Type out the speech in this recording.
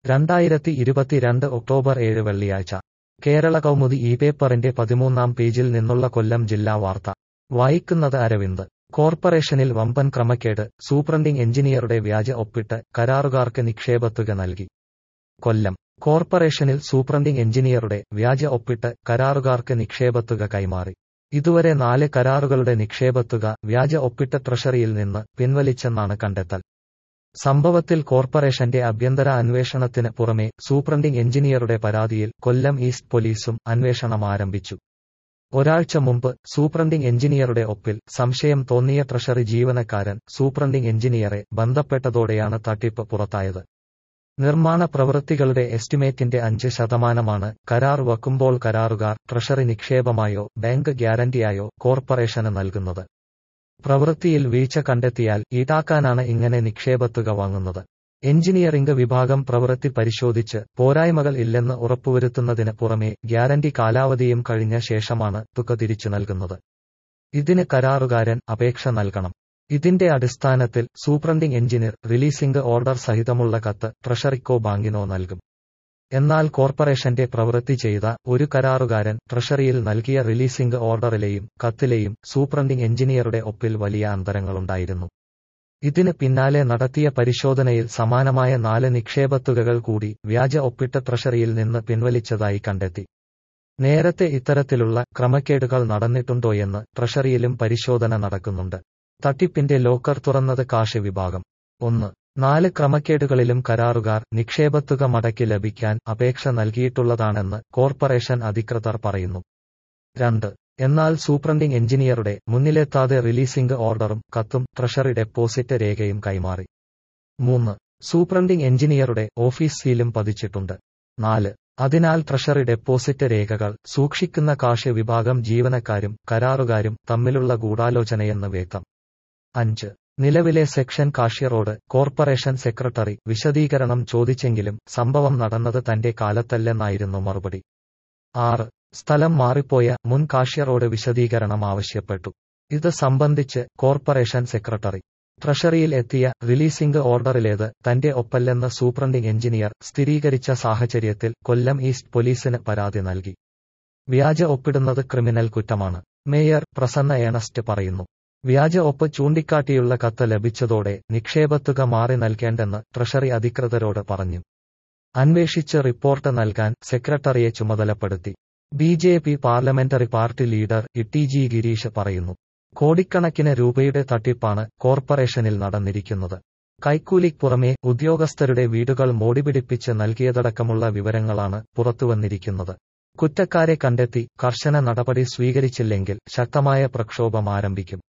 2022 October 7 വെള്ളിയാഴ്ച കേരള കൗമുദി ഈ പേപ്പറിന്റെ 13-ാം പേജിൽ നിന്നുള്ള കൊല്ലം ജില്ലാ വാർത്ത വായിക്കുന്നത് അരവിന്ദ്. കോർപ്പറേഷനിൽ വമ്പൻ ക്രമക്കേട്, സൂപ്രണ്ടിംഗ് എഞ്ചിനീയറുടെ വ്യാജ ഒപ്പിട്ട് കരാറുകാർക്ക് നിക്ഷേപത്തുക നൽകി. കൊല്ലം കോർപ്പറേഷനിൽ സൂപ്രണ്ടിംഗ് എഞ്ചിനീയറുടെ വ്യാജ ഒപ്പിട്ട് കരാറുകാർക്ക് നിക്ഷേപത്തുക കൈമാറി. ഇതുവരെ 4 കരാറുകളുടെ നിക്ഷേപത്തുക വ്യാജ ഒപ്പിട്ട് ട്രഷറിയിൽ നിന്ന് പിൻവലിച്ചെന്നാണ് കണ്ടെത്തൽ. സംഭവത്തിൽ കോർപ്പറേഷന്റെ ആഭ്യന്തര അന്വേഷണത്തിന് പുറമെ സൂപ്രണ്ടിംഗ് എഞ്ചിനീയറുടെ പരാതിയിൽ കൊല്ലം ഈസ്റ്റ് പോലീസും അന്വേഷണം ആരംഭിച്ചു. ഒരാഴ്ച മുമ്പ് സൂപ്രണ്ടിംഗ് എഞ്ചിനീയറുടെ ഒപ്പിൽ സംശയം തോന്നിയ ട്രഷറി ജീവനക്കാരൻ സൂപ്രണ്ടിംഗ് എഞ്ചിനീയറെ ബന്ധപ്പെട്ടതോടെയാണ് തട്ടിപ്പ് പുറത്തായത്. നിർമ്മാണ പ്രവൃത്തികളുടെ എസ്റ്റിമേറ്റിന്റെ 5% കരാർ വയ്ക്കുമ്പോൾ കരാറുകാർ ട്രഷറി നിക്ഷേപമായോ ബാങ്ക് ഗ്യാരണ്ടിയായോ കോർപ്പറേഷന് നൽകുന്നത്. പ്രവൃത്തിയിൽ വീഴ്ച കണ്ടെത്തിയാൽ ഈടാക്കാനാണ് ഇങ്ങനെ നിക്ഷേപത്തുക വാങ്ങുന്നത്. എഞ്ചിനീയറിംഗ് വിഭാഗം പ്രവൃത്തി പരിശോധിച്ച് പോരായ്മകൾ ഇല്ലെന്ന് ഉറപ്പുവരുത്തുന്നതിന് പുറമെ ഗ്യാരണ്ടി കാലാവധിയും കഴിഞ്ഞ ശേഷമാണ് തുക തിരിച്ചു നൽകുന്നത്. ഇതിന് കരാറുകാരൻ അപേക്ഷ നൽകണം. ഇതിന്റെ അടിസ്ഥാനത്തിൽ സൂപ്രണ്ടിംഗ് എഞ്ചിനീയർ റിലീസിംഗ് ഓർഡർ സഹിതമുള്ള കത്ത് ട്രഷറിക്കോ ബാങ്കിനോ നൽകും. എന്നാൽ കോർപ്പറേഷന്റെ പ്രവൃത്തി ചെയ്ത ഒരു കരാറുകാരൻ ട്രഷറിയിൽ നൽകിയ റിലീസിംഗ് ഓർഡറിലെയും കത്തിലെയും സൂപ്രണ്ടിംഗ് എഞ്ചിനീയറുടെ ഒപ്പിൽ വലിയ അന്തരങ്ങളുണ്ടായിരുന്നു. ഇതിന് പിന്നാലെ നടത്തിയ പരിശോധനയിൽ സമാനമായ 4 നിക്ഷേപത്തുകകൾ കൂടി വ്യാജ ഒപ്പിട്ട് ട്രഷറിയിൽ നിന്ന് പിൻവലിച്ചതായി കണ്ടെത്തി. നേരത്തെ ഇത്തരത്തിലുള്ള ക്രമക്കേടുകൾ നടന്നിട്ടുണ്ടോയെന്ന് ട്രഷറിയിലും പരിശോധന നടക്കുന്നുണ്ട്. തട്ടിപ്പിന്റെ ലോക്കർ തുറന്നത് കാഷ് വിഭാഗം. 1. 4 ക്രമക്കേടുകളിലും കരാറുകാർ നിക്ഷേപത്തുക മടക്കി ലഭിക്കാൻ അപേക്ഷ നൽകിയിട്ടുള്ളതാണെന്ന് കോർപ്പറേഷൻ അധികൃതർ പറയുന്നു. 2. എന്നാൽ സൂപ്രണ്ടിംഗ് എഞ്ചിനീയറുടെ മുന്നിലെത്താതെ റിലീസിംഗ് ഓർഡറും കത്തും ട്രഷറി ഡെപ്പോസിറ്റ് രേഖയും കൈമാറി. 3. സൂപ്രണ്ടിംഗ് എഞ്ചിനീയറുടെ ഓഫീസ് സീലും പതിച്ചിട്ടുണ്ട്. 4. അതിനാൽ ട്രഷറി ഡെപ്പോസിറ്റ് രേഖകൾ സൂക്ഷിക്കുന്ന കാഷ് വിഭാഗം ജീവനക്കാരും കരാറുകാരും തമ്മിലുള്ള ഗൂഢാലോചനയെന്ന് വ്യക്തം. 5. നിലവിലെ സെക്ഷൻ കാഷ്യറോട് കോർപ്പറേഷൻ സെക്രട്ടറി വിശദീകരണം ചോദിച്ചെങ്കിലും സംഭവം നടന്നത് തന്റെ കാലത്തല്ലെന്നായിരുന്നു മറുപടി. 6. സ്ഥലം മാറിപ്പോയ മുൻ കാഷ്യറോട് വിശദീകരണം ആവശ്യപ്പെട്ടു. ഇത് സംബന്ധിച്ച് കോർപ്പറേഷൻ സെക്രട്ടറി ട്രഷറിയിൽ എത്തിയ റിലീസിംഗ് ഓർഡറിലേത് തന്റെ ഒപ്പല്ലെന്ന് സൂപ്രണ്ടിംഗ് എഞ്ചിനീയർ സ്ഥിരീകരിച്ച സാഹചര്യത്തിൽ കൊല്ലം ഈസ്റ്റ് പോലീസിന് പരാതി നൽകി. വ്യാജ ഒപ്പിടുന്നത് ക്രിമിനൽ കുറ്റമാണ്. മേയർ പ്രസന്ന ഏണസ്റ്റ് പറയുന്നു. വ്യാജ ഒപ്പ് ചൂണ്ടിക്കാട്ടിയുള്ള കത്ത് ലഭിച്ചതോടെ നിക്ഷേപത്തുക മാറി നൽകേണ്ടെന്ന് ട്രഷറി അധികൃതരോട് പറഞ്ഞു. അന്വേഷിച്ച് റിപ്പോർട്ട് നൽകാൻ സെക്രട്ടറിയെ ചുമതലപ്പെടുത്തി. BJP. Parliamentary party leader T G. Girish പറയുന്നു. കോടിക്കണക്കിന് രൂപയുടെ തട്ടിപ്പാണ് കോർപ്പറേഷനിൽ നടന്നിരിക്കുന്നത്. കൈക്കൂലിക്ക് പുറമെ ഉദ്യോഗസ്ഥരുടെ വീടുകൾ മോടിപിടിപ്പിച്ച് നൽകിയതടക്കമുള്ള വിവരങ്ങളാണ് പുറത്തുവന്നിരിക്കുന്നത്. കുറ്റക്കാരെ കണ്ടെത്തി കർശന നടപടി സ്വീകരിച്ചില്ലെങ്കിൽ ശക്തമായ പ്രക്ഷോഭം ആരംഭിക്കും.